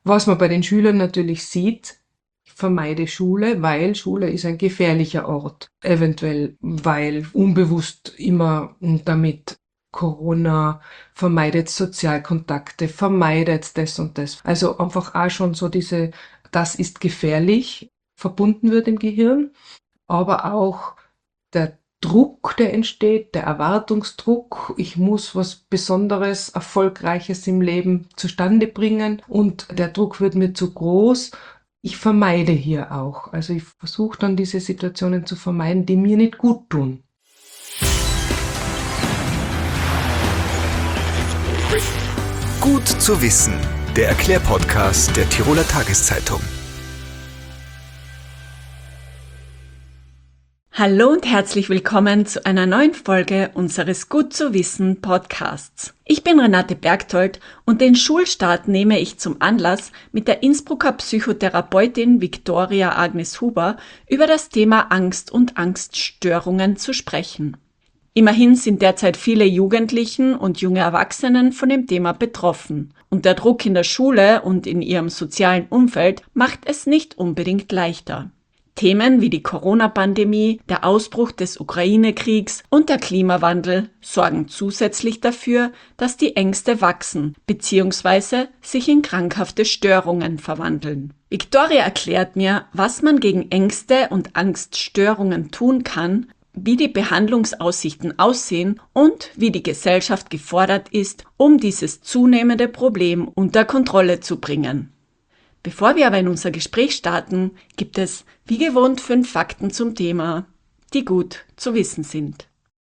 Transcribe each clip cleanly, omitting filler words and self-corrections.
Was man bei den Schülern natürlich sieht, ich vermeide Schule, weil Schule ist ein gefährlicher Ort. Eventuell, weil unbewusst immer damit Corona, vermeidet Sozialkontakte, vermeidet das und das. Also einfach auch schon so das ist gefährlich, verbunden wird im Gehirn, aber auch der Druck, der entsteht, der Erwartungsdruck, ich muss was Besonderes, Erfolgreiches im Leben zustande bringen und der Druck wird mir zu groß. Ich vermeide hier auch. Also ich versuche dann diese Situationen zu vermeiden, die mir nicht gut tun. Gut zu wissen, der Erklärpodcast der Tiroler Tageszeitung. Hallo und herzlich willkommen zu einer neuen Folge unseres Gut zu wissen Podcasts. Ich bin Renate Bergtold und den Schulstart nehme ich zum Anlass, mit der Innsbrucker Psychotherapeutin Viktoria Agnes Huber über das Thema Angst und Angststörungen zu sprechen. Immerhin sind derzeit viele Jugendlichen und junge Erwachsenen von dem Thema betroffen. Und der Druck in der Schule und in ihrem sozialen Umfeld macht es nicht unbedingt leichter. Themen wie die Corona-Pandemie, der Ausbruch des Ukraine-Kriegs und der Klimawandel sorgen zusätzlich dafür, dass die Ängste wachsen bzw. sich in krankhafte Störungen verwandeln. Viktoria erklärt mir, was man gegen Ängste und Angststörungen tun kann, wie die Behandlungsaussichten aussehen und wie die Gesellschaft gefordert ist, um dieses zunehmende Problem unter Kontrolle zu bringen. Bevor wir aber in unser Gespräch starten, gibt es wie gewohnt 5 Fakten zum Thema, die gut zu wissen sind.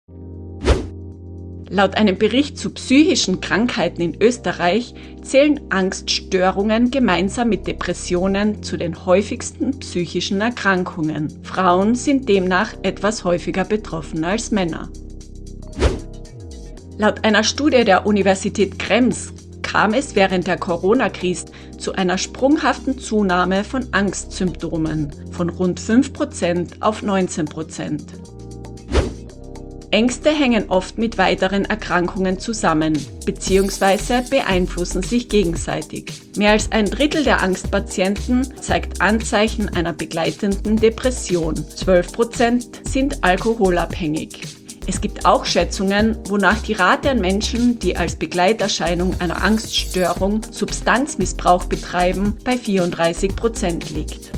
Laut einem Bericht zu psychischen Krankheiten in Österreich zählen Angststörungen gemeinsam mit Depressionen zu den häufigsten psychischen Erkrankungen. Frauen sind demnach etwas häufiger betroffen als Männer. Laut einer Studie der Universität Krems kam es während der Corona-Krise zu einer sprunghaften Zunahme von Angstsymptomen von rund 5% auf 19%. Ängste hängen oft mit weiteren Erkrankungen zusammen bzw. beeinflussen sich gegenseitig. Mehr als ein Drittel der Angstpatienten zeigt Anzeichen einer begleitenden Depression. 12% sind alkoholabhängig. Es gibt auch Schätzungen, wonach die Rate an Menschen, die als Begleiterscheinung einer Angststörung Substanzmissbrauch betreiben, bei 34% liegt.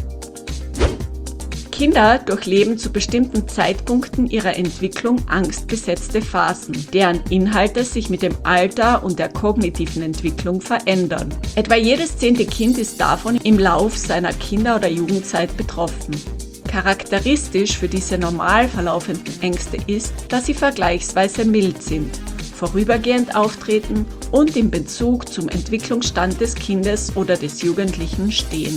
Kinder durchleben zu bestimmten Zeitpunkten ihrer Entwicklung angstbesetzte Phasen, deren Inhalte sich mit dem Alter und der kognitiven Entwicklung verändern. Etwa jedes 10. Kind ist davon im Lauf seiner Kinder- oder Jugendzeit betroffen. Charakteristisch für diese normal verlaufenden Ängste ist, dass sie vergleichsweise mild sind, vorübergehend auftreten und im Bezug zum Entwicklungsstand des Kindes oder des Jugendlichen stehen.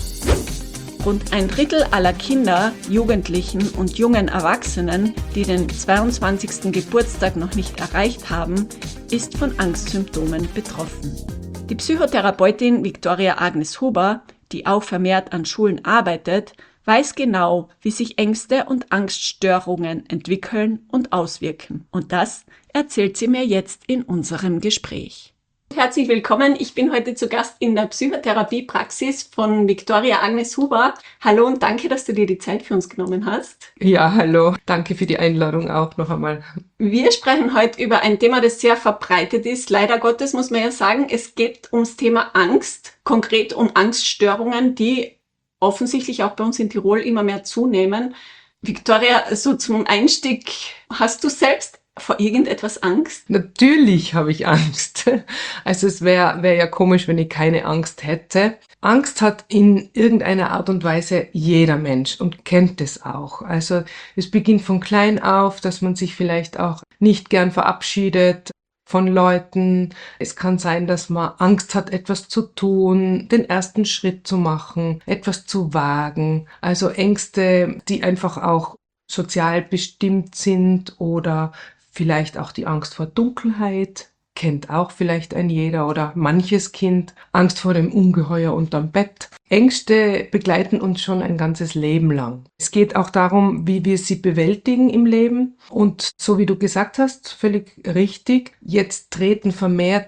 Rund ein Drittel aller Kinder, Jugendlichen und jungen Erwachsenen, die den 22. Geburtstag noch nicht erreicht haben, ist von Angstsymptomen betroffen. Die Psychotherapeutin Viktoria Agnes Huber, die auch vermehrt an Schulen arbeitet, weiß genau, wie sich Ängste und Angststörungen entwickeln und auswirken. Und das erzählt sie mir jetzt in unserem Gespräch. Herzlich willkommen. Ich bin heute zu Gast in der Psychotherapiepraxis von Viktoria Agnes Huber. Hallo und danke, dass du dir die Zeit für uns genommen hast. Ja, hallo. Danke für die Einladung auch noch einmal. Wir sprechen heute über ein Thema, das sehr verbreitet ist. Leider Gottes muss man ja sagen, es geht ums Thema Angst, konkret um Angststörungen, die offensichtlich auch bei uns in Tirol immer mehr zunehmen. Viktoria, so zum Einstieg, hast du selbst vor irgendetwas Angst? Natürlich habe ich Angst. Also es wäre ja komisch, wenn ich keine Angst hätte. Angst hat in irgendeiner Art und Weise jeder Mensch und kennt es auch. Also es beginnt von klein auf, dass man sich vielleicht auch nicht gern verabschiedet von Leuten. Es kann sein, dass man Angst hat, etwas zu tun, den ersten Schritt zu machen, etwas zu wagen. Also Ängste, die einfach auch sozial bestimmt sind oder vielleicht auch die Angst vor Dunkelheit, kennt auch vielleicht ein jeder oder manches Kind. Angst vor dem Ungeheuer unterm Bett. Ängste begleiten uns schon ein ganzes Leben lang. Es geht auch darum, wie wir sie bewältigen im Leben. Und so wie du gesagt hast, völlig richtig, jetzt treten vermehrt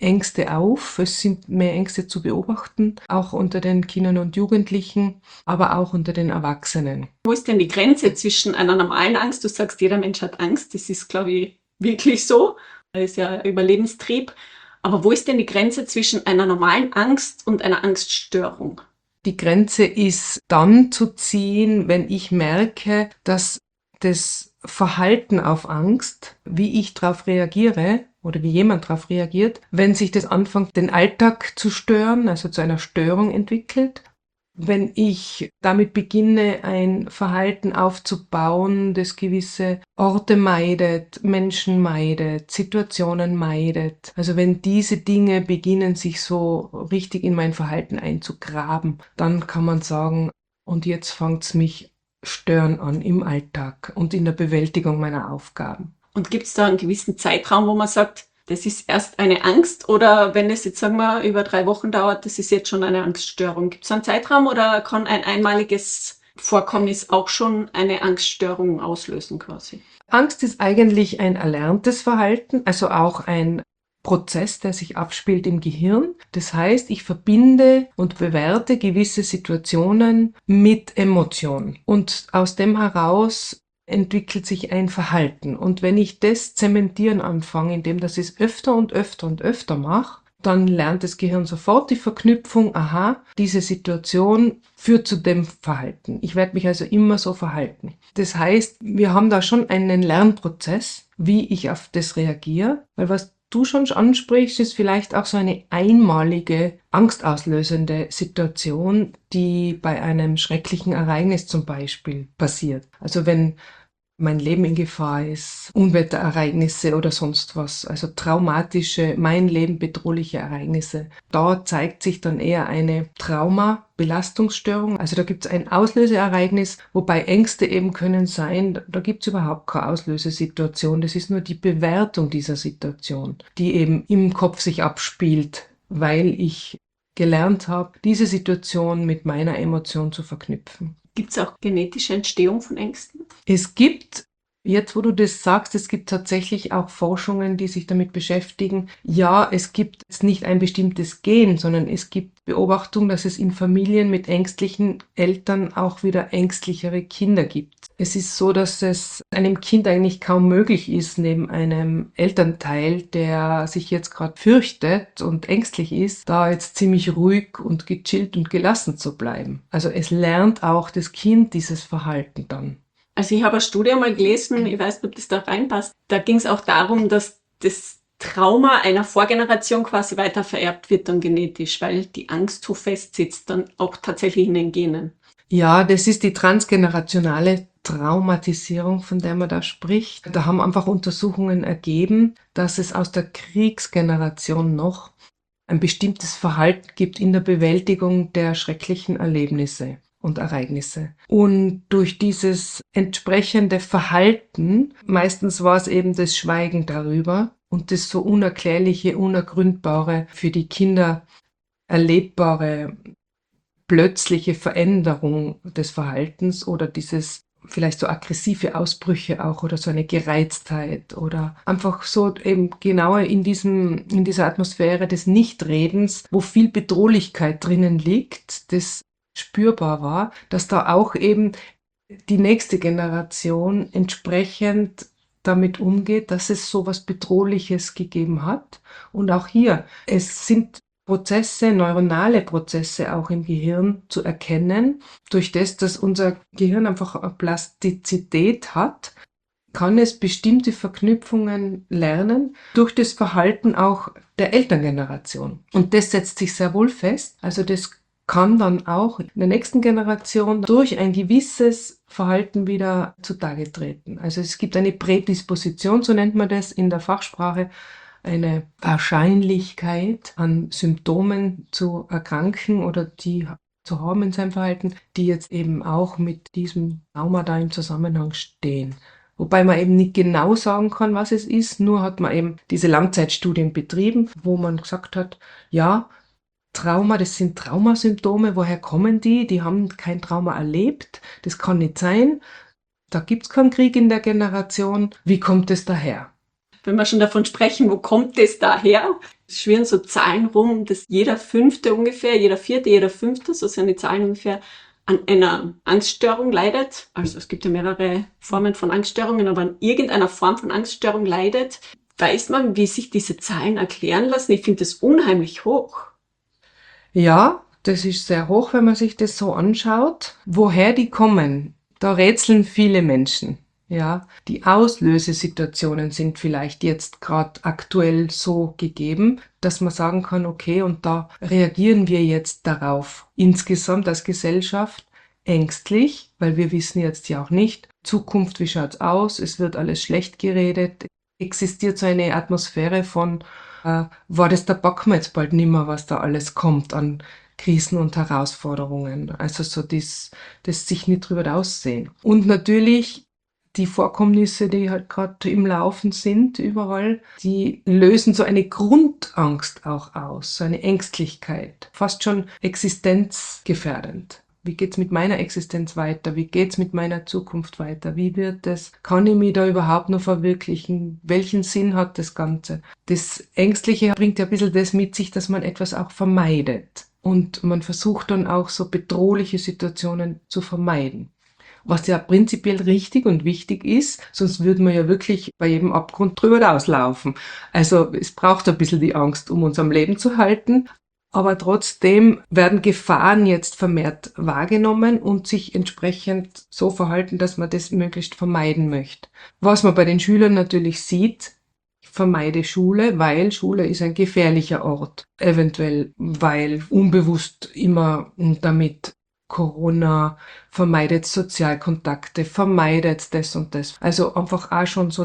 Ängste auf. Es sind mehr Ängste zu beobachten, auch unter den Kindern und Jugendlichen, aber auch unter den Erwachsenen. Wo ist denn die Grenze zwischen einer normalen Angst? Du sagst, jeder Mensch hat Angst. Das ist, glaube ich, wirklich so. Das ist ja ein Überlebenstrieb. Aber wo ist denn die Grenze zwischen einer normalen Angst und einer Angststörung? Die Grenze ist dann zu ziehen, wenn ich merke, dass das Verhalten auf Angst, wie ich darauf reagiere oder wie jemand darauf reagiert, wenn sich das anfängt, den Alltag zu stören, also zu einer Störung entwickelt. Wenn ich damit beginne, ein Verhalten aufzubauen, das gewisse Orte meidet, Menschen meidet, Situationen meidet, also wenn diese Dinge beginnen, sich so richtig in mein Verhalten einzugraben, dann kann man sagen, und jetzt fängt's mich stören an im Alltag und in der Bewältigung meiner Aufgaben. Und gibt es da einen gewissen Zeitraum, wo man sagt, das ist erst eine Angst, oder wenn es jetzt, sagen wir, über 3 Wochen dauert, das ist jetzt schon eine Angststörung? Gibt es einen Zeitraum oder kann ein einmaliges Vorkommnis auch schon eine Angststörung auslösen quasi? Angst ist eigentlich ein erlerntes Verhalten, also auch ein Prozess, der sich abspielt im Gehirn. Das heißt, ich verbinde und bewerte gewisse Situationen mit Emotion. Und aus dem heraus entwickelt sich ein Verhalten. Und wenn ich das zementieren anfange, indem das ich es öfter und öfter und öfter mache, dann lernt das Gehirn sofort die Verknüpfung, aha, diese Situation führt zu dem Verhalten. Ich werde mich also immer so verhalten. Das heißt, wir haben da schon einen Lernprozess, wie ich auf das reagiere, weil was du schon ansprichst, ist vielleicht auch so eine einmalige, angstauslösende Situation, die bei einem schrecklichen Ereignis zum Beispiel passiert. Also wenn mein Leben in Gefahr ist, Unwetterereignisse oder sonst was, also traumatische, mein Leben bedrohliche Ereignisse. Da zeigt sich dann eher eine Trauma-Belastungsstörung. Also da gibt es ein Auslöseereignis, wobei Ängste eben können sein, da gibt es überhaupt keine Auslösesituation. Das ist nur die Bewertung dieser Situation, die eben im Kopf sich abspielt, weil ich gelernt habe, diese Situation mit meiner Emotion zu verknüpfen. Gibt es auch genetische Entstehung von Ängsten? Es gibt, jetzt wo du das sagst, es gibt tatsächlich auch Forschungen, die sich damit beschäftigen. Ja, es gibt jetzt nicht ein bestimmtes Gen, sondern es gibt Beobachtungen, dass es in Familien mit ängstlichen Eltern auch wieder ängstlichere Kinder gibt. Es ist so, dass es einem Kind eigentlich kaum möglich ist, neben einem Elternteil, der sich jetzt gerade fürchtet und ängstlich ist, da jetzt ziemlich ruhig und gechillt und gelassen zu bleiben. Also es lernt auch das Kind dieses Verhalten dann. Also ich habe eine Studie mal gelesen, ich weiß nicht, ob das da reinpasst. Da ging es auch darum, dass das Trauma einer Vorgeneration quasi weiter vererbt wird dann genetisch, weil die Angst so fest sitzt dann auch tatsächlich in den Genen. Ja, das ist die transgenerationale Traumatisierung, von der man da spricht. Da haben einfach Untersuchungen ergeben, dass es aus der Kriegsgeneration noch ein bestimmtes Verhalten gibt in der Bewältigung der schrecklichen Erlebnisse und Ereignisse. Und durch dieses entsprechende Verhalten, meistens war es eben das Schweigen darüber und das so unerklärliche, unergründbare, für die Kinder erlebbare, plötzliche Veränderung des Verhaltens oder dieses vielleicht so aggressive Ausbrüche auch oder so eine Gereiztheit oder einfach so eben genauer in dieser Atmosphäre des Nichtredens, wo viel Bedrohlichkeit drinnen liegt, das spürbar war, dass da auch eben die nächste Generation entsprechend damit umgeht, dass es so was Bedrohliches gegeben hat. Und auch hier, es sind Prozesse, neuronale Prozesse auch im Gehirn zu erkennen. Durch das, dass unser Gehirn einfach eine Plastizität hat, kann es bestimmte Verknüpfungen lernen durch das Verhalten auch der Elterngeneration. Und das setzt sich sehr wohl fest. Also das kann dann auch in der nächsten Generation durch ein gewisses Verhalten wieder zutage treten. Also es gibt eine Prädisposition, so nennt man das in der Fachsprache, eine Wahrscheinlichkeit an Symptomen zu erkranken oder die zu haben in seinem Verhalten, die jetzt eben auch mit diesem Trauma da im Zusammenhang stehen. Wobei man eben nicht genau sagen kann, was es ist, nur hat man eben diese Langzeitstudien betrieben, wo man gesagt hat, ja, Trauma, das sind Traumasymptome, woher kommen die? Die haben kein Trauma erlebt, das kann nicht sein, da gibt's keinen Krieg in der Generation, wie kommt es daher? wenn wir schon davon sprechen, wo kommt das daher? Es schwirren so Zahlen rum, dass jeder Fünfte ungefähr, jeder Vierte, jeder Fünfte, so sind die Zahlen ungefähr, an einer Angststörung leidet. Also es gibt ja mehrere Formen von Angststörungen, aber an irgendeiner Form von Angststörung leidet. Weiß man, wie sich diese Zahlen erklären lassen? Ich finde das unheimlich hoch. Ja, das ist sehr hoch, wenn man sich das so anschaut. Woher die kommen, da rätseln viele Menschen. Ja, die Auslösesituationen sind vielleicht jetzt gerade aktuell so gegeben, dass man sagen kann, okay, und da reagieren wir jetzt darauf. Insgesamt als Gesellschaft ängstlich, weil wir wissen jetzt ja auch nicht, Zukunft, wie schaut's aus? Es wird alles schlecht geredet. Existiert so eine Atmosphäre von, war das, da packen wir jetzt bald nimmer, was da alles kommt an Krisen und Herausforderungen. Also so das sich nicht drüber aussehen. Und natürlich die Vorkommnisse, die halt gerade im Laufen sind, überall, die lösen so eine Grundangst auch aus, so eine Ängstlichkeit, fast schon existenzgefährdend. Wie geht's mit meiner Existenz weiter? Wie geht's mit meiner Zukunft weiter? Wie wird es? Kann ich mich da überhaupt noch verwirklichen? Welchen Sinn hat das Ganze? Das Ängstliche bringt ja ein bisschen das mit sich, dass man etwas auch vermeidet. Und man versucht dann auch so bedrohliche Situationen zu vermeiden. Was ja prinzipiell richtig und wichtig ist, sonst würde man ja wirklich bei jedem Abgrund drüber rauslaufen. Also es braucht ein bisschen die Angst, um uns am Leben zu halten. Aber trotzdem werden Gefahren jetzt vermehrt wahrgenommen und sich entsprechend so verhalten, dass man das möglichst vermeiden möchte. Was man bei den Schülern natürlich sieht, ich vermeide Schule, weil Schule ist ein gefährlicher Ort. Eventuell, weil unbewusst immer damit Corona vermeidet Sozialkontakte, vermeidet das und das. Also einfach auch schon so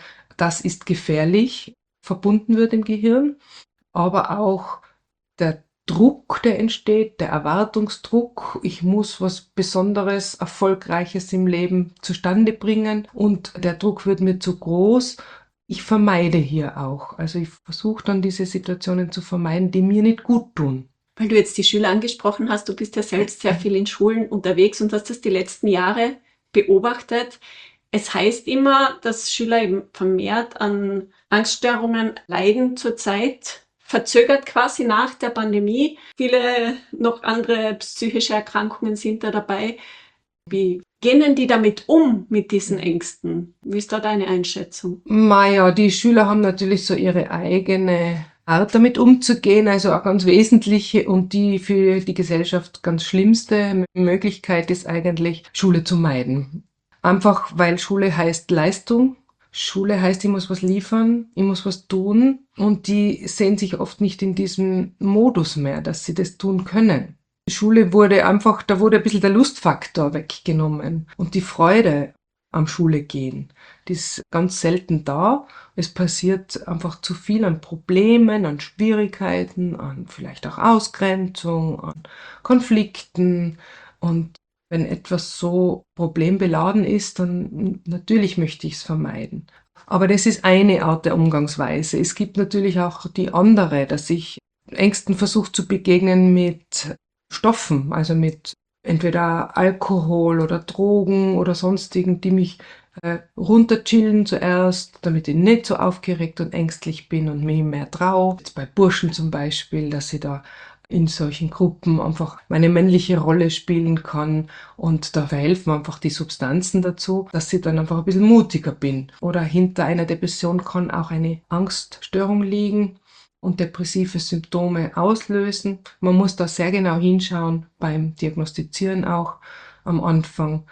das ist gefährlich, verbunden wird im Gehirn, aber auch der Druck, der entsteht, der Erwartungsdruck, ich muss was Besonderes, Erfolgreiches im Leben zustande bringen und der Druck wird mir zu groß. Ich vermeide hier auch. Also ich versuche dann diese Situationen zu vermeiden, die mir nicht gut tun. Weil du jetzt die Schüler angesprochen hast, du bist ja selbst sehr viel in Schulen unterwegs und hast das die letzten Jahre beobachtet. Es heißt immer, dass Schüler eben vermehrt an Angststörungen leiden zurzeit, verzögert quasi nach der Pandemie. Viele noch andere psychische Erkrankungen sind da dabei. Wie gehen die damit um, mit diesen Ängsten? Wie ist da deine Einschätzung? Maja, die Schüler haben natürlich so ihre eigene Art damit umzugehen, also auch ganz wesentliche und die für die Gesellschaft ganz schlimmste Möglichkeit ist eigentlich, Schule zu meiden. Einfach weil Schule heißt Leistung. Schule heißt, ich muss was liefern, ich muss was tun und die sehen sich oft nicht in diesem Modus mehr, dass sie das tun können. Schule wurde einfach, da wurde ein bisschen der Lustfaktor weggenommen und die Freude am Schule gehen. Die ist ganz selten da. Es passiert einfach zu viel an Problemen, an Schwierigkeiten, an vielleicht auch Ausgrenzung, an Konflikten und wenn etwas so problembeladen ist, dann natürlich möchte ich es vermeiden. Aber das ist eine Art der Umgangsweise. Es gibt natürlich auch die andere, dass ich Ängsten versuche zu begegnen mit Stoffen, also mit entweder Alkohol oder Drogen oder sonstigen, die mich runterchillen zuerst, damit ich nicht so aufgeregt und ängstlich bin und mich mehr traue. Jetzt bei Burschen zum Beispiel, dass ich da in solchen Gruppen einfach meine männliche Rolle spielen kann und da verhelfen einfach die Substanzen dazu, dass ich dann einfach ein bisschen mutiger bin. Oder hinter einer Depression kann auch eine Angststörung liegen und depressive Symptome auslösen. Man muss da sehr genau hinschauen beim Diagnostizieren auch am Anfang.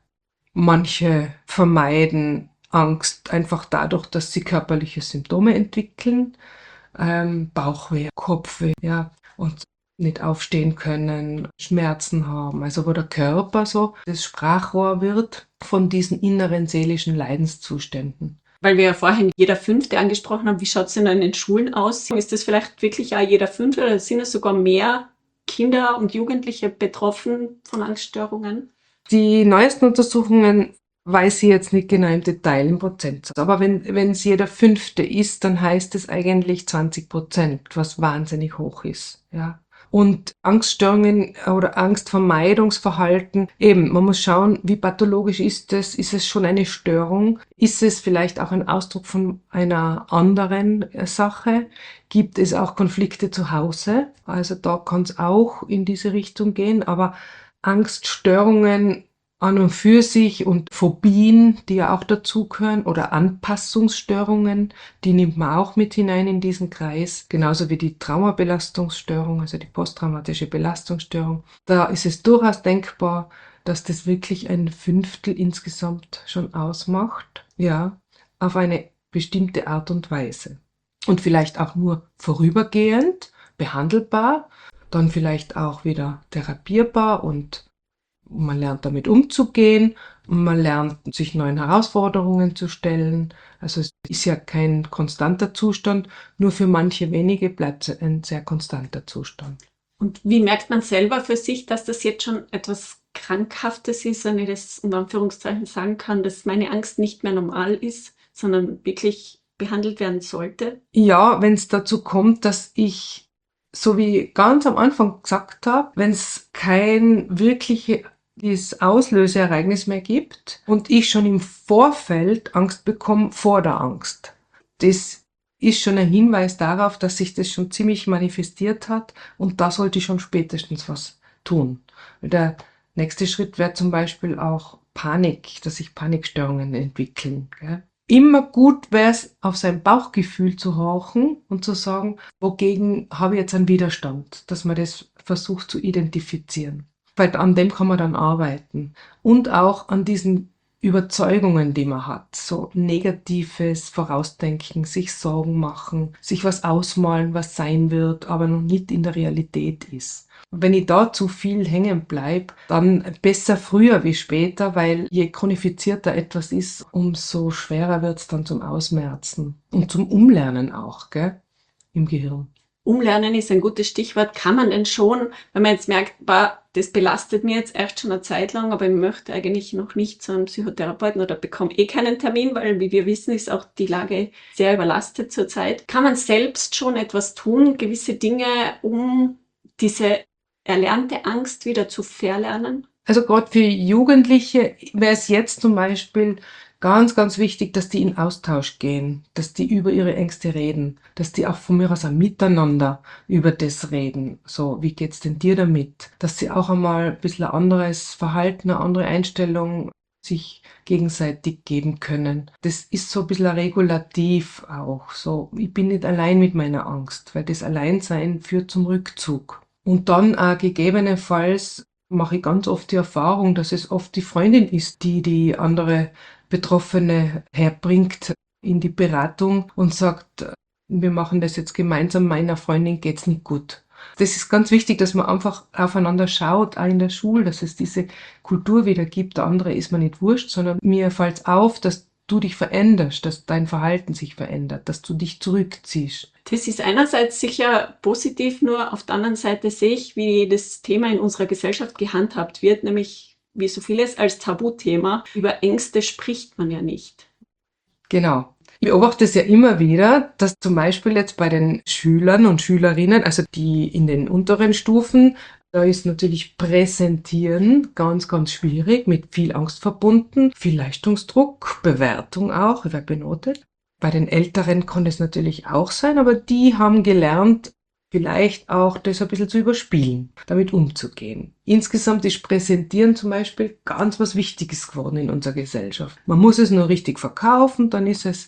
Manche vermeiden Angst einfach dadurch, dass sie körperliche Symptome entwickeln, Bauchweh, Kopfweh, ja, und nicht aufstehen können, Schmerzen haben, also wo der Körper so das Sprachrohr wird von diesen inneren seelischen Leidenszuständen. Weil wir ja vorhin jeder Fünfte angesprochen haben, wie schaut es denn in den Schulen aus? Ist das vielleicht wirklich auch jeder Fünfte oder sind es sogar mehr Kinder und Jugendliche betroffen von Angststörungen? Die neuesten Untersuchungen weiß ich jetzt nicht genau im Detail, im Prozentsatz. Aber wenn es jeder Fünfte ist, dann heißt es eigentlich 20%, was wahnsinnig hoch ist. Ja. Und Angststörungen oder Angstvermeidungsverhalten, eben, man muss schauen, wie pathologisch ist es? Ist es schon eine Störung? Ist es vielleicht auch ein Ausdruck von einer anderen Sache? Gibt es auch Konflikte zu Hause? Also da kann es auch in diese Richtung gehen, aber Angststörungen an und für sich und Phobien, die ja auch dazugehören, oder Anpassungsstörungen, die nimmt man auch mit hinein in diesen Kreis, genauso wie die Traumabelastungsstörung, also die posttraumatische Belastungsstörung. Da ist es durchaus denkbar, dass das wirklich ein Fünftel insgesamt schon ausmacht, ja, auf eine bestimmte Art und Weise. Und vielleicht auch nur vorübergehend, behandelbar, dann vielleicht auch wieder therapierbar und man lernt damit umzugehen, man lernt sich neuen Herausforderungen zu stellen. Also es ist ja kein konstanter Zustand, nur für manche wenige bleibt es ein sehr konstanter Zustand. Und wie merkt man selber für sich, dass das jetzt schon etwas Krankhaftes ist, wenn ich das unter Anführungszeichen sagen kann, dass meine Angst nicht mehr normal ist, sondern wirklich behandelt werden sollte? Ja, wenn es dazu kommt, dass ich, so wie ganz am Anfang gesagt habe, wenn es kein wirkliches Auslöseereignis mehr gibt und ich schon im Vorfeld Angst bekomme vor der Angst. Das ist schon ein Hinweis darauf, dass sich das schon ziemlich manifestiert hat und da sollte ich schon spätestens was tun. Der nächste Schritt wäre zum Beispiel auch Panik, dass sich Panikstörungen entwickeln. Gell? Immer gut wäre es, auf sein Bauchgefühl zu horchen und zu sagen, wogegen habe ich jetzt einen Widerstand, dass man das versucht zu identifizieren. Weil an dem kann man dann arbeiten. Und auch an diesen Überzeugungen, die man hat. So negatives Vorausdenken, sich Sorgen machen, sich was ausmalen, was sein wird, aber noch nicht in der Realität ist. Und wenn ich da zu viel hängen bleibe, dann besser früher wie später, weil je chronifizierter etwas ist, umso schwerer wird es dann zum Ausmerzen und zum Umlernen auch, gell, im Gehirn. Umlernen ist ein gutes Stichwort. Kann man denn schon, wenn man jetzt merkt, das belastet mir jetzt erst schon eine Zeit lang, aber ich möchte eigentlich noch nicht zu einem Psychotherapeuten oder bekomme keinen Termin, weil, wie wir wissen, ist auch die Lage sehr überlastet zurzeit. Kann man selbst schon etwas tun, gewisse Dinge, um diese erlernte Angst wieder zu verlernen? Also gerade für Jugendliche wäre es jetzt zum Beispiel ganz, ganz wichtig, dass die in Austausch gehen, dass die über ihre Ängste reden, dass die auch von mir aus auch miteinander über das reden. So, wie geht's denn dir damit? Dass sie auch einmal ein bisschen ein anderes Verhalten, eine andere Einstellung sich gegenseitig geben können. Das ist so ein bisschen ein Regulativ auch. So, ich bin nicht allein mit meiner Angst, weil das Alleinsein führt zum Rückzug. Und dann gegebenenfalls mache ich ganz oft die Erfahrung, dass es oft die Freundin ist, die die andere Betroffene herbringt in die Beratung und sagt, wir machen das jetzt gemeinsam, meiner Freundin geht's nicht gut. Das ist ganz wichtig, dass man einfach aufeinander schaut, auch in der Schule, dass es diese Kultur wieder gibt. Der andere ist mir nicht wurscht, sondern mir fällt's auf, dass du dich veränderst, dass dein Verhalten sich verändert, dass du dich zurückziehst. Das ist einerseits sicher positiv, nur auf der anderen Seite sehe ich, wie das Thema in unserer Gesellschaft gehandhabt wird, nämlich wie so vieles als Tabuthema. Über Ängste spricht man ja nicht. Genau. Ich beobachte es ja immer wieder, dass zum Beispiel jetzt bei den Schülern und Schülerinnen, also die in den unteren Stufen, da ist natürlich Präsentieren ganz, ganz schwierig, mit viel Angst verbunden, viel Leistungsdruck, Bewertung auch, wer benotet. Bei den Älteren kann das natürlich auch sein, aber die haben gelernt, vielleicht auch das ein bisschen zu überspielen, damit umzugehen. Insgesamt ist Präsentieren zum Beispiel ganz was Wichtiges geworden in unserer Gesellschaft. Man muss es nur richtig verkaufen, dann ist es,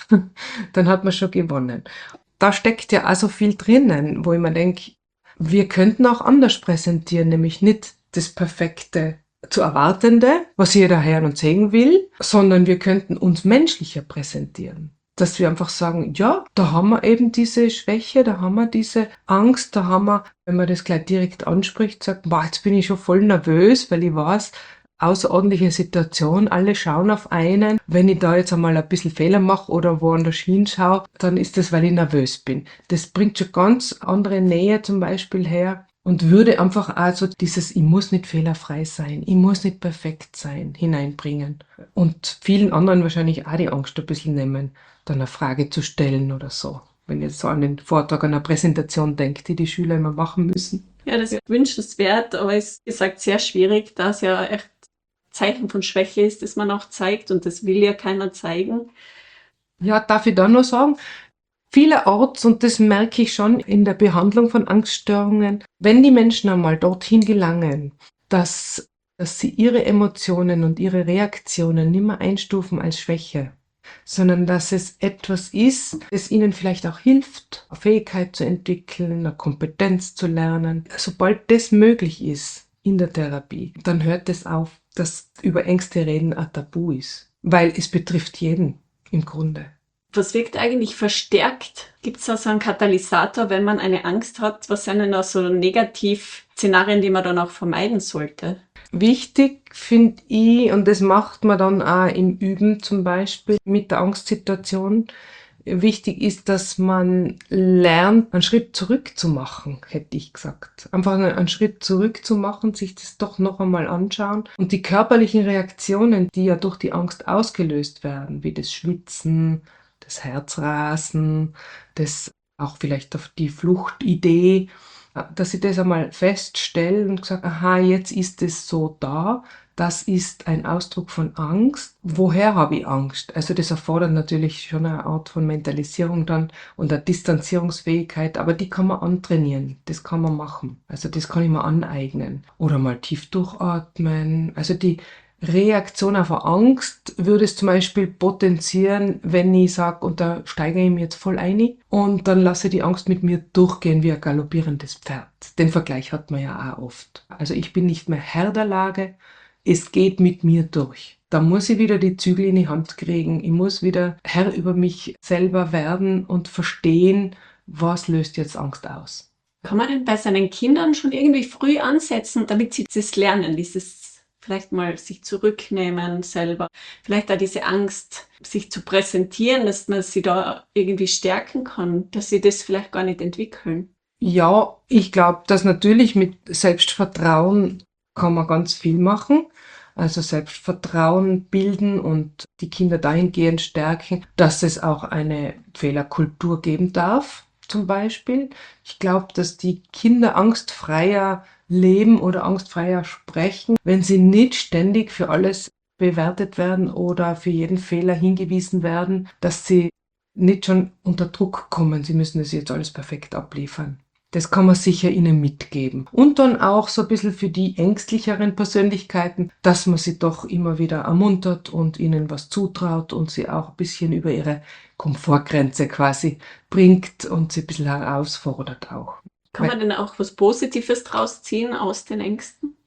dann hat man schon gewonnen. Da steckt ja auch so viel drinnen, wo ich mir denke, wir könnten auch anders präsentieren, nämlich nicht das perfekte zu Erwartende, was jeder hören und sehen will, sondern wir könnten uns menschlicher präsentieren. Dass wir einfach sagen, ja, da haben wir eben diese Schwäche, da haben wir diese Angst, da haben wir, wenn man das gleich direkt anspricht, sagt, boah, jetzt bin ich schon voll nervös, weil ich weiß, außerordentliche Situation, alle schauen auf einen. Wenn ich da jetzt einmal ein bisschen Fehler mache oder woanders hinschaue, dann ist das, weil ich nervös bin. Das bringt schon ganz andere Nähe zum Beispiel her und würde einfach also dieses, ich muss nicht fehlerfrei sein, ich muss nicht perfekt sein, hineinbringen. Und vielen anderen wahrscheinlich auch die Angst ein bisschen nehmen, dann eine Frage zu stellen oder so. wenn ich jetzt so an den Vortrag einer Präsentation denke, die die Schüler immer machen müssen. Ja, das ist wünschenswert, aber ist, wie gesagt, sehr schwierig, da es ja echt Zeichen von Schwäche ist, das man auch zeigt und das will ja keiner zeigen. Ja, darf ich da nur sagen, vielerorts, und das merke ich schon in der Behandlung von Angststörungen, wenn die Menschen einmal dorthin gelangen, dass sie ihre Emotionen und ihre Reaktionen nicht mehr einstufen als Schwäche, sondern dass es etwas ist, das ihnen vielleicht auch hilft, eine Fähigkeit zu entwickeln, eine Kompetenz zu lernen. Sobald das möglich ist in der Therapie, dann hört es auf, dass über Ängste reden ein Tabu ist, weil es betrifft jeden im Grunde. Was wirkt eigentlich verstärkt? Gibt es da so einen Katalysator, wenn man eine Angst hat? Was sind denn da so Negativ-Szenarien, die man dann auch vermeiden sollte? Wichtig finde ich, und das macht man dann auch im Üben zum Beispiel mit der Angstsituation, wichtig ist, dass man lernt, einen Schritt zurück zu machen, hätte ich gesagt. Einfach einen Schritt zurück zu machen, sich das doch noch einmal anschauen und die körperlichen Reaktionen, die ja durch die Angst ausgelöst werden, wie das Schwitzen, das Herzrasen, das auch vielleicht auf die Fluchtidee, dass ich das einmal feststelle und sage, aha, jetzt ist es so da, das ist ein Ausdruck von Angst. Woher habe ich Angst? Also das erfordert natürlich schon eine Art von Mentalisierung dann und eine Distanzierungsfähigkeit, aber die kann man antrainieren, das kann man machen. Also das kann ich mir aneignen. Oder mal tief durchatmen. Also die Reaktion auf eine Angst würde es zum Beispiel potenzieren, wenn ich sage, und da steige ich mir jetzt voll ein und dann lasse die Angst mit mir durchgehen wie ein galoppierendes Pferd. Den Vergleich hat man ja auch oft. Also ich bin nicht mehr Herr der Lage, es geht mit mir durch. Da muss ich wieder die Zügel in die Hand kriegen. Ich muss wieder Herr über mich selber werden und verstehen, was löst jetzt Angst aus. Kann man denn bei seinen Kindern schon irgendwie früh ansetzen, damit sie das lernen, dieses vielleicht mal sich zurücknehmen selber, vielleicht auch diese Angst, sich zu präsentieren, dass man sie da irgendwie stärken kann, dass sie das vielleicht gar nicht entwickeln? Ja, ich glaube, dass natürlich mit Selbstvertrauen kann man ganz viel machen. Also Selbstvertrauen bilden und die Kinder dahingehend stärken, dass es auch eine Fehlerkultur geben darf, zum Beispiel. Ich glaube, dass die Kinder angstfreier leben oder angstfreier sprechen, wenn sie nicht ständig für alles bewertet werden oder für jeden Fehler hingewiesen werden, dass sie nicht schon unter Druck kommen, sie müssen das jetzt alles perfekt abliefern. Das kann man sicher ihnen mitgeben. Und dann auch so ein bisschen für die ängstlicheren Persönlichkeiten, dass man sie doch immer wieder ermuntert und ihnen was zutraut und sie auch ein bisschen über ihre Komfortgrenze quasi bringt und sie ein bisschen herausfordert auch. Kann man denn auch was Positives draus ziehen aus den Ängsten?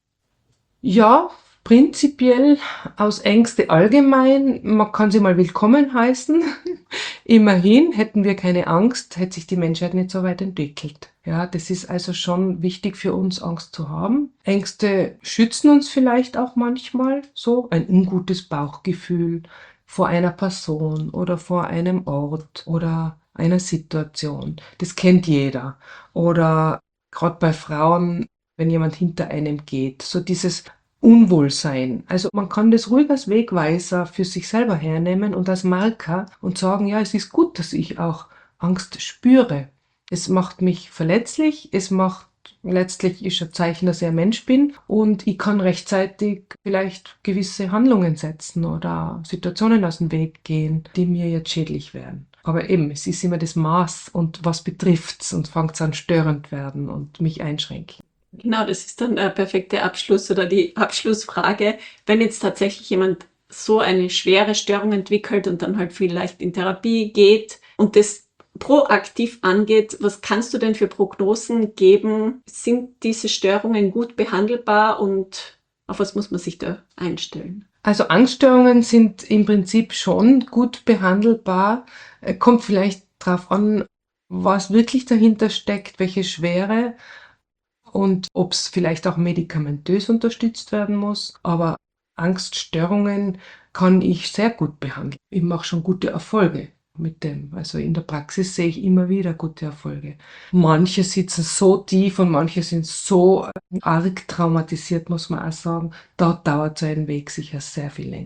Ja, prinzipiell aus Ängste allgemein. Man kann sie mal willkommen heißen. Immerhin, hätten wir keine Angst, hätte sich die Menschheit nicht so weit entwickelt. Ja, das ist also schon wichtig für uns, Angst zu haben. Ängste schützen uns vielleicht auch manchmal so. Ein ungutes Bauchgefühl vor einer Person oder vor einem Ort oder einer Situation. Das kennt jeder. Oder gerade bei Frauen, wenn jemand hinter einem geht, so dieses Unwohlsein. Also man kann das ruhig als Wegweiser für sich selber hernehmen und als Marker und sagen, ja, es ist gut, dass ich auch Angst spüre. Es macht mich verletzlich, es macht letztlich ist ein Zeichen, dass ich ein Mensch bin und ich kann rechtzeitig vielleicht gewisse Handlungen setzen oder Situationen aus dem Weg gehen, die mir jetzt schädlich wären. Aber eben, es ist immer das Maß und was betrifft's und fängt's an störend werden und mich einschränken. Genau, das ist dann der perfekte Abschluss oder die Abschlussfrage. Wenn jetzt tatsächlich jemand so eine schwere Störung entwickelt und dann halt vielleicht in Therapie geht und das proaktiv angeht, was kannst du denn für Prognosen geben? Sind diese Störungen gut behandelbar und auf was muss man sich da einstellen? Also Angststörungen sind im Prinzip schon gut behandelbar. Kommt vielleicht drauf an, was wirklich dahinter steckt, welche Schwere und ob es vielleicht auch medikamentös unterstützt werden muss. Aber Angststörungen kann ich sehr gut behandeln. Ich mache schon gute Erfolge mit dem. Also in der Praxis sehe ich immer wieder gute Erfolge. Manche sitzen so tief und manche sind so arg traumatisiert, muss man auch sagen. Da dauert so ein Weg sicher sehr viel länger.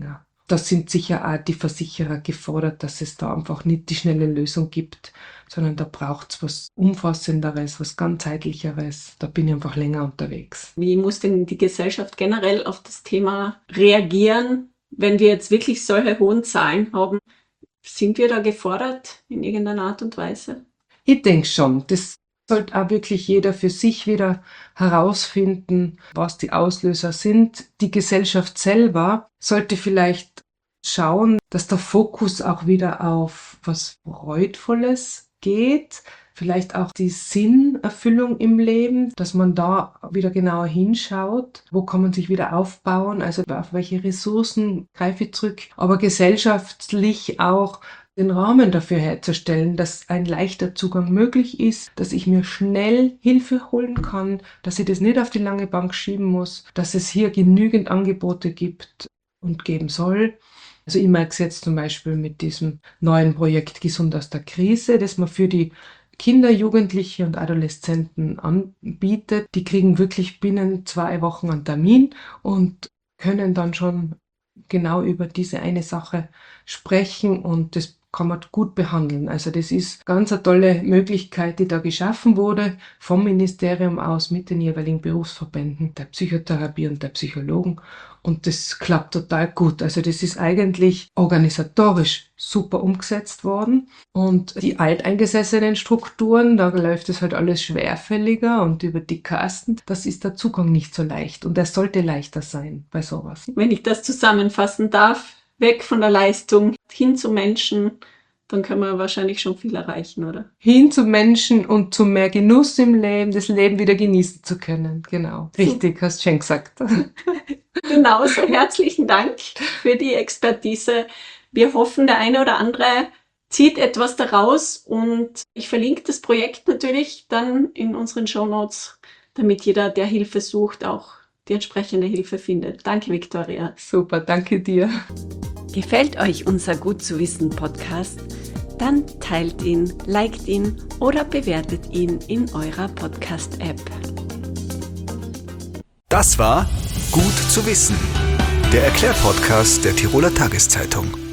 da sind sicher auch die Versicherer gefordert, dass es da einfach nicht die schnelle Lösung gibt, sondern da braucht es was Umfassenderes, was ganzheitlicheres. Da bin ich einfach länger unterwegs. Wie muss denn die Gesellschaft generell auf das Thema reagieren, wenn wir jetzt wirklich solche hohen Zahlen haben? Sind wir da gefordert in irgendeiner Art und Weise? Ich denke schon, das sollte auch wirklich jeder für sich wieder herausfinden, was die Auslöser sind. Die Gesellschaft selber sollte vielleicht schauen, dass der Fokus auch wieder auf was Freudvolles geht, vielleicht auch die Sinnerfüllung im Leben, dass man da wieder genauer hinschaut, wo kann man sich wieder aufbauen, also auf welche Ressourcen greife ich zurück, aber gesellschaftlich auch den Rahmen dafür herzustellen, dass ein leichter Zugang möglich ist, dass ich mir schnell Hilfe holen kann, dass ich das nicht auf die lange Bank schieben muss, dass es hier genügend Angebote gibt und geben soll. Also ich merke es jetzt zum Beispiel mit diesem neuen Projekt Gesund aus der Krise, das man für die Kinder, Jugendliche und Adoleszenten anbietet. Die kriegen wirklich binnen 2 Wochen einen Termin und können dann schon genau über diese eine Sache sprechen und das kann man gut behandeln. Also das ist ganz eine tolle Möglichkeit, die da geschaffen wurde vom Ministerium aus mit den jeweiligen Berufsverbänden der Psychotherapie und der Psychologen und das klappt total gut. Also das ist eigentlich organisatorisch super umgesetzt worden und die alteingesessenen Strukturen, da läuft es halt alles schwerfälliger und über die Kasten, das ist der Zugang nicht so leicht und er sollte leichter sein bei sowas. Wenn ich das zusammenfassen darf, weg von der Leistung, hin zu Menschen, dann können wir wahrscheinlich schon viel erreichen, oder? Hin zu Menschen und zu mehr Genuss im Leben, das Leben wieder genießen zu können. Genau. Richtig, hast du schön gesagt. Genauso, herzlichen Dank für die Expertise. Wir hoffen, der eine oder andere zieht etwas daraus und ich verlinke das Projekt natürlich dann in unseren Shownotes, damit jeder, der Hilfe sucht, auch die entsprechende Hilfe findet. Danke, Viktoria. Super, danke dir. Gefällt euch unser Gut zu wissen Podcast? Dann teilt ihn, liked ihn oder bewertet ihn in eurer Podcast-App. Das war Gut zu wissen, der Erklärpodcast der Tiroler Tageszeitung.